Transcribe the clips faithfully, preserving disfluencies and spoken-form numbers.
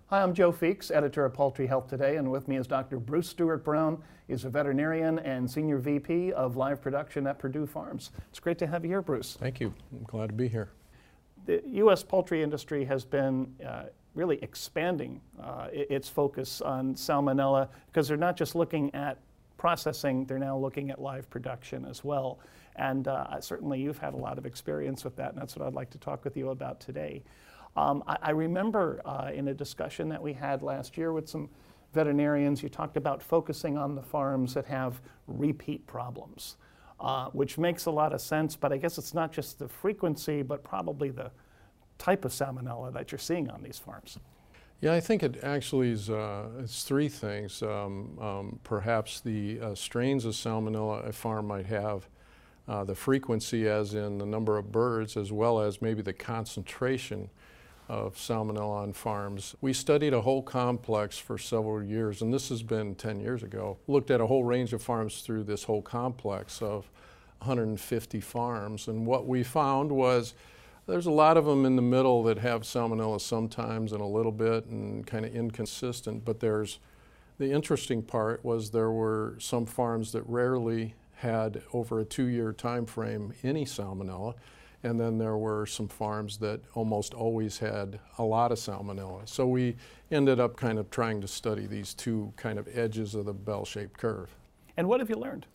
Hi, I'm Joe Feeks, editor of Poultry Health Today, and with me is Doctor Bruce Stewart Brown. He's a veterinarian and senior V P of live production at Perdue Farms. It's great to have you here, Bruce. Thank you. I'm glad to be here. The U S poultry industry has been uh, really expanding uh, its focus on salmonella because they're not just looking at processing, they're now looking at live production as well. And uh, certainly you've had a lot of experience with that, and that's what I'd like to talk with you about today. Um, I, I remember uh, in a discussion that we had last year with some veterinarians, you talked about focusing on the farms that have repeat problems, uh, which makes a lot of sense, but I guess it's not just the frequency, but probably the type of salmonella that you're seeing on these farms. Yeah, I think it actually is uh, it's three things. Um, um, perhaps the uh, strains of salmonella a farm might have, uh, the frequency as in the number of birds, as well as maybe the concentration of salmonella on farms. We studied a whole complex for several years, and this has been ten years ago. Looked at a whole range of farms through this whole complex of one hundred fifty farms, and what we found was there's a lot of them in the middle that have salmonella sometimes and a little bit and kind of inconsistent, but there's the interesting part was there were some farms that rarely had over a two-year time frame any salmonella. And then there were some farms that almost always had a lot of salmonella. So we ended up kind of trying to study these two kind of edges of the bell-shaped curve. And what have you learned?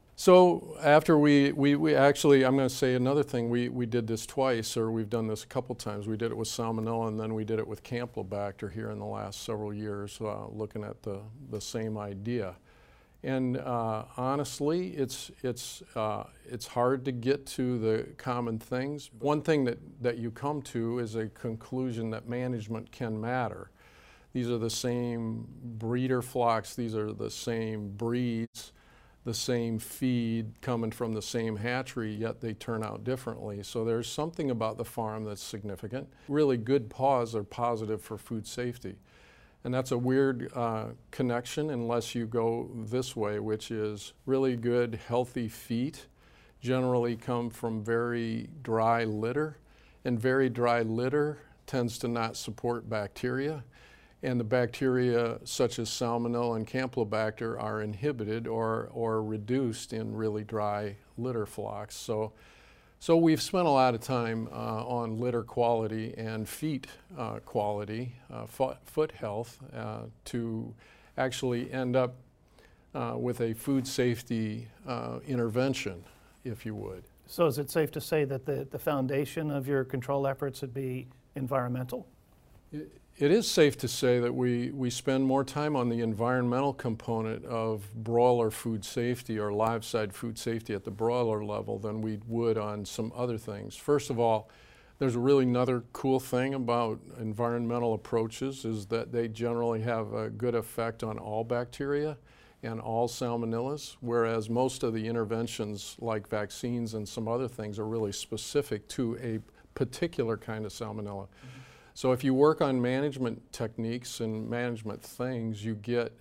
So after we, we, we actually, I'm going to say another thing, we, we did this twice, or we've done this a couple times. We did it with salmonella, and then we did it with Campylobacter here in the last several years, uh, looking at the, the same idea. And uh, honestly, it's, it's, uh, it's hard to get to the common things. One thing that, that you come to is a conclusion that management can matter. These are the same breeder flocks, these are the same breeds, the same feed coming from the same hatchery, yet they turn out differently. So there's something about the farm that's significant. Really good paws are positive for food safety. And that's a weird uh, connection unless you go this way, which is really good, healthy feet generally come from very dry litter, and very dry litter tends to not support bacteria. And the bacteria such as Salmonella and Campylobacter are inhibited or, or reduced in really dry litter flocks. So. So we've spent a lot of time uh, on litter quality and feet uh, quality, uh, foot, foot health, uh, to actually end up uh, with a food safety uh, intervention, if you would. So is it safe to say that the, the foundation of your control efforts would be environmental? It, It is safe to say that we, we spend more time on the environmental component of broiler food safety or live-side food safety at the broiler level than we would on some other things. First of all, there's a really another cool thing about environmental approaches is that they generally have a good effect on all bacteria and all salmonellas, whereas most of the interventions like vaccines and some other things are really specific to a particular kind of salmonella. Mm-hmm. So if you work on management techniques and management things, you get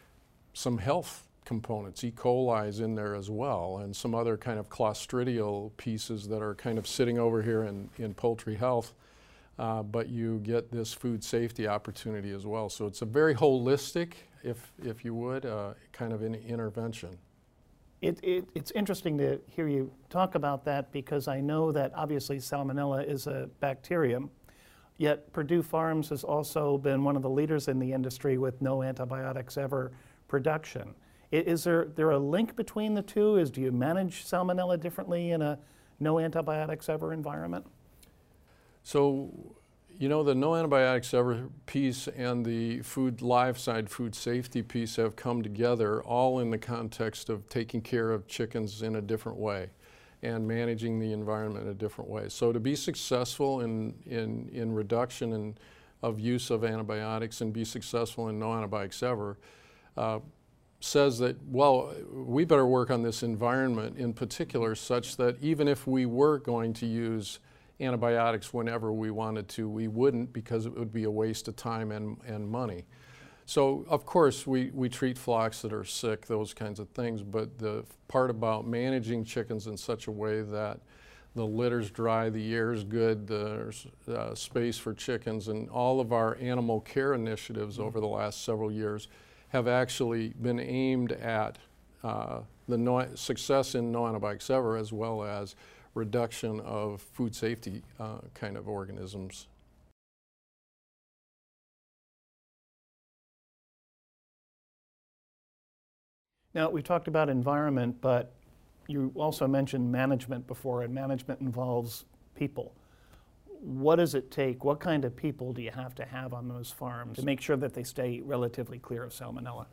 some health components. E. coli is in there as well, and some other kind of clostridial pieces that are kind of sitting over here in, in poultry health, uh, but you get this food safety opportunity as well. So it's a very holistic, if, if you would, uh, kind of an intervention. It, it, it's interesting to hear you talk about that because I know that obviously Salmonella is a bacterium. Yet Perdue Farms has also been one of the leaders in the industry with no antibiotics ever production. Is there, there a link between the two? Is, do you manage salmonella differently in a no antibiotics ever environment? So, you know, the no antibiotics ever piece and the food live side food safety piece have come together all in the context of taking care of chickens in a different way and managing the environment in a different way. So to be successful in, in, in reduction in, of use of antibiotics and be successful in no antibiotics ever uh, says that, well, we better work on this environment in particular such that even if we were going to use antibiotics whenever we wanted to, we wouldn't because it would be a waste of time and, and money. So, of course, we, we treat flocks that are sick, those kinds of things, but the part about managing chickens in such a way that the litter's dry, the air's good, there's uh, space for chickens, and all of our animal care initiatives over the last several years have actually been aimed at uh, the no success in no antibiotics ever, as well as reduction of food safety uh, kind of organisms. Now, we talked about environment, but you also mentioned management before, and management involves people. What does it take? What kind of people do you have to have on those farms to make sure that they stay relatively clear of salmonella?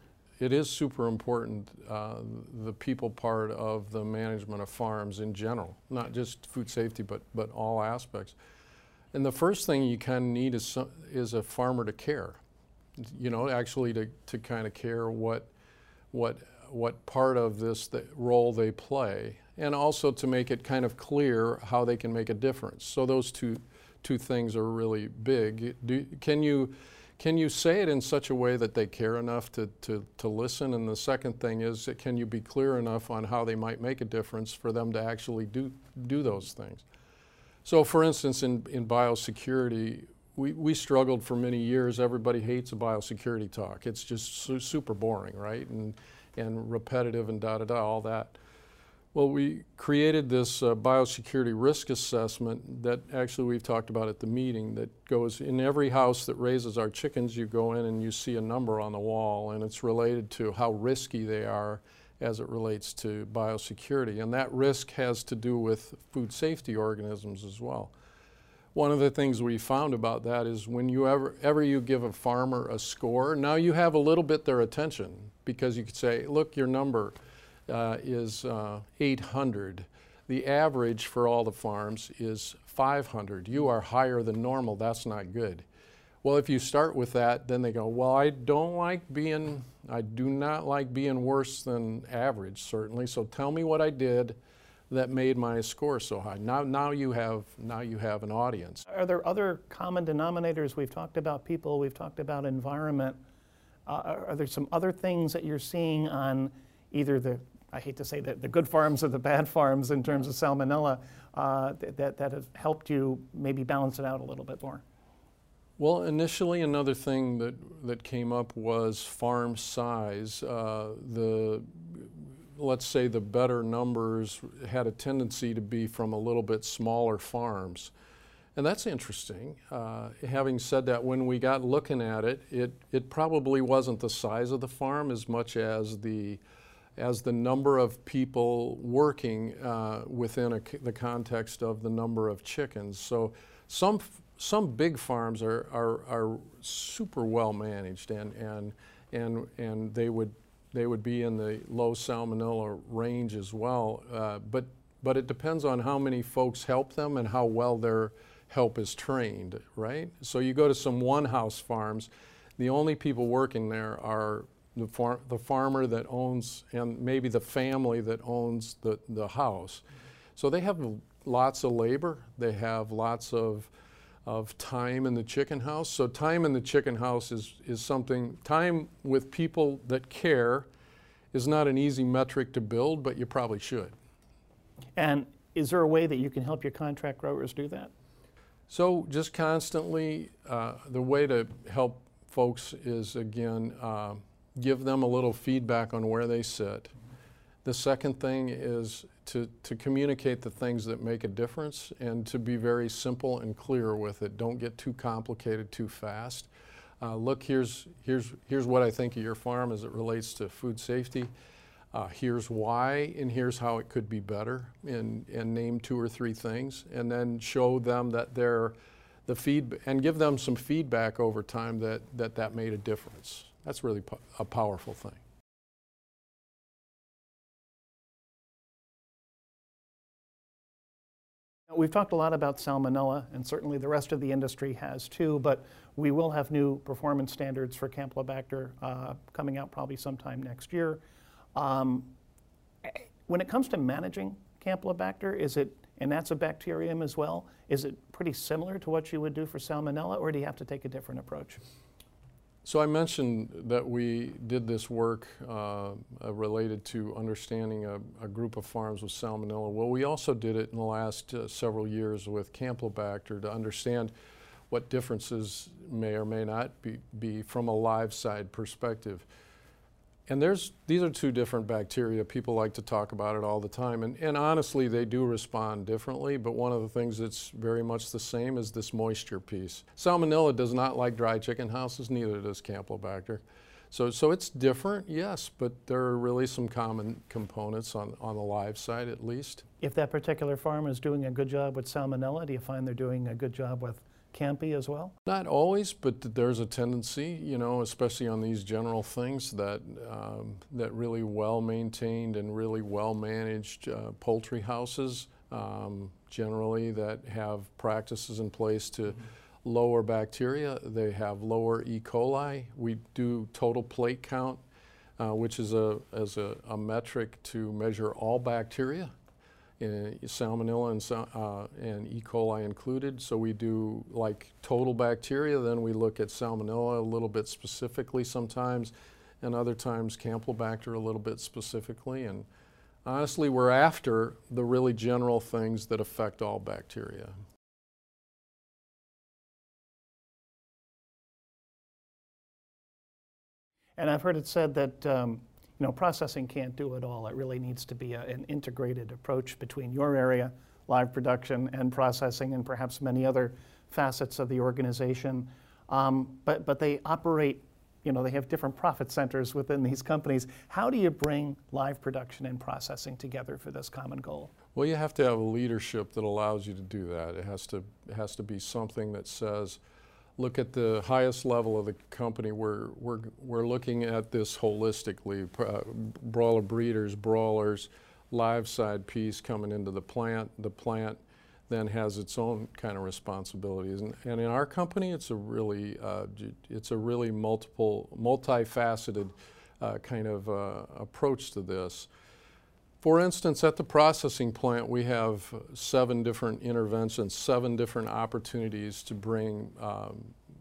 It is super important, uh, the people part of the management of farms in general, not just food safety, but, but all aspects. And the first thing you kind of need is, some, is a farmer to care, you know, actually to, to kind of care what, what, what part of this the role they play, and also to make it kind of clear how they can make a difference. So those two, two things are really big. Do, can you, Can you say it in such a way that they care enough to, to, to listen? And the second thing is, can you be clear enough on how they might make a difference for them to actually do, do those things? So for instance, in, in biosecurity, we, we struggled for many years. Everybody hates a biosecurity talk. It's just su super boring, right? And, and repetitive and da-da-da, all that. Well, we created this uh, biosecurity risk assessment that actually we've talked about at the meeting, that goes in every house that raises our chickens. You go in and you see a number on the wall, and it's related to how risky they are as it relates to biosecurity. And that risk has to do with food safety organisms as well. One of the things we found about that is when you ever, ever you give a farmer a score, now you have a little bit their attention, because you could say, look, your number Uh, is uh, eight hundred. The average for all the farms is five hundred. You are higher than normal. That's not good. Well, if you start with that, then they go, well, I don't like being, I do not like being worse than average, certainly. So tell me what I did that made my score so high. Now, now you have, now you have an audience. Are there other common denominators? We've talked about people, we've talked about environment. Uh, are, are there some other things that you're seeing on either the, I hate to say that, the good farms or the bad farms in terms of salmonella, uh, that, that have helped you maybe balance it out a little bit more? Well, initially another thing that, that came up was farm size. Uh, the, let's say the better numbers had a tendency to be from a little bit smaller farms. And that's interesting. Uh, having said that, when we got looking at it, it, it probably wasn't the size of the farm as much as the as the number of people working uh, within a, the context of the number of chickens. So some, some big farms are, are, are super well managed, and, and, and, and they, would, they would be in the low salmonella range as well. Uh, but, but it depends on how many folks help them and how well their help is trained, right? So you go to some one-house farms, the only people working there are The, far, the farmer that owns, and maybe the family that owns the, the house. So they have lots of labor, they have lots of, of time in the chicken house. So time in the chicken house is, is something, time with people that care is not an easy metric to build, but you probably should. And is there a way that you can help your contract growers do that? So just constantly, uh, the way to help folks is, again, uh, give them a little feedback on where they sit. The second thing is to, to communicate the things that make a difference, and to be very simple and clear with it. Don't get too complicated too fast. Uh, look, here's, here's, here's what I think of your farm as it relates to food safety. Uh, here's why, and here's how it could be better, and, and name two or three things, and then show them that they're the feed, and give them some feedback over time that that, that made a difference. That's really po a powerful thing. We've talked a lot about salmonella, and certainly the rest of the industry has too, but we will have new performance standards for Campylobacter uh, coming out probably sometime next year. Um, when it comes to managing Campylobacter, is it, and that's a bacterium as well, is it pretty similar to what you would do for salmonella, or do you have to take a different approach? So I mentioned that we did this work uh, uh, related to understanding a, a group of farms with Salmonella. Well, we also did it in the last uh, several years with Campylobacter to understand what differences may or may not be, be from a live side perspective. And there's, these are two different bacteria. People like to talk about it all the time. And, and honestly, they do respond differently, but one of the things that's very much the same is this moisture piece. Salmonella does not like dry chicken houses, neither does Campylobacter. So, so it's different, yes, but there are really some common components on, on the live side at least. If that particular farm is doing a good job with Salmonella, do you find they're doing a good job with Campy as well? Not always, but there's a tendency, you know, especially on these general things, that um, that really well-maintained and really well-managed uh, poultry houses, um, generally that have practices in place to mm-hmm. lower bacteria. They have lower E. coli. We do total plate count, uh, which is a as a, a metric to measure all bacteria. Uh, Salmonella and, uh, and E. coli included. So we do like total bacteria, then we look at Salmonella a little bit specifically sometimes, and other times Campylobacter a little bit specifically. And honestly, we're after the really general things that affect all bacteria. And I've heard it said that um, you know, processing can't do it all. It really needs to be a, an integrated approach between your area, live production, and processing, and perhaps many other facets of the organization. Um, but, but they operate, you know, they have different profit centers within these companies. How do you bring live production and processing together for this common goal? Well, you have to have a leadership that allows you to do that. It has to, it has to be something that says, look at the highest level of the company. We're, we're, we're looking at this holistically. Uh, broiler breeders, brawlers, live side piece coming into the plant. The plant then has its own kind of responsibilities. And, and in our company, it's a really, uh, it's a really multiple, multifaceted uh, kind of uh, approach to this. For instance, at the processing plant, we have seven different interventions, seven different opportunities to bring um,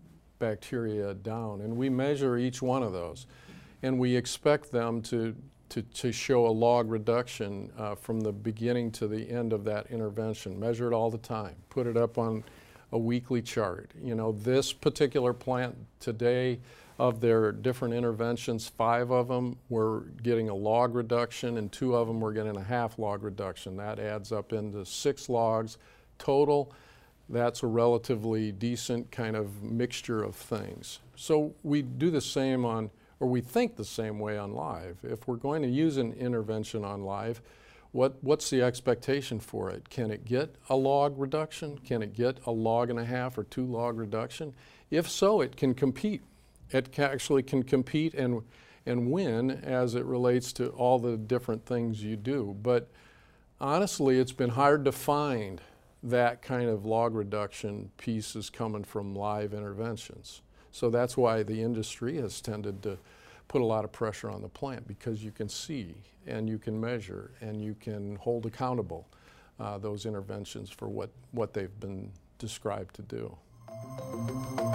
bacteria down, and we measure each one of those. And we expect them to, to, to show a log reduction uh, from the beginning to the end of that intervention. Measure it all the time. Put it up on a weekly chart. You know, this particular plant today, of their different interventions, five of them were getting a log reduction and two of them were getting a half log reduction. That adds up into six logs total. That's a relatively decent kind of mixture of things. So we do the same on, or we think the same way on live. If we're going to use an intervention on live, what, what's the expectation for it? Can it get a log reduction? Can it get a log and a half or two log reduction? If so, it can compete. It ca- actually can compete and, and win as it relates to all the different things you do. But honestly, it's been hard to find that kind of log reduction pieces coming from live interventions. So that's why the industry has tended to put a lot of pressure on the plant, because you can see and you can measure and you can hold accountable uh, those interventions for what, what they've been described to do.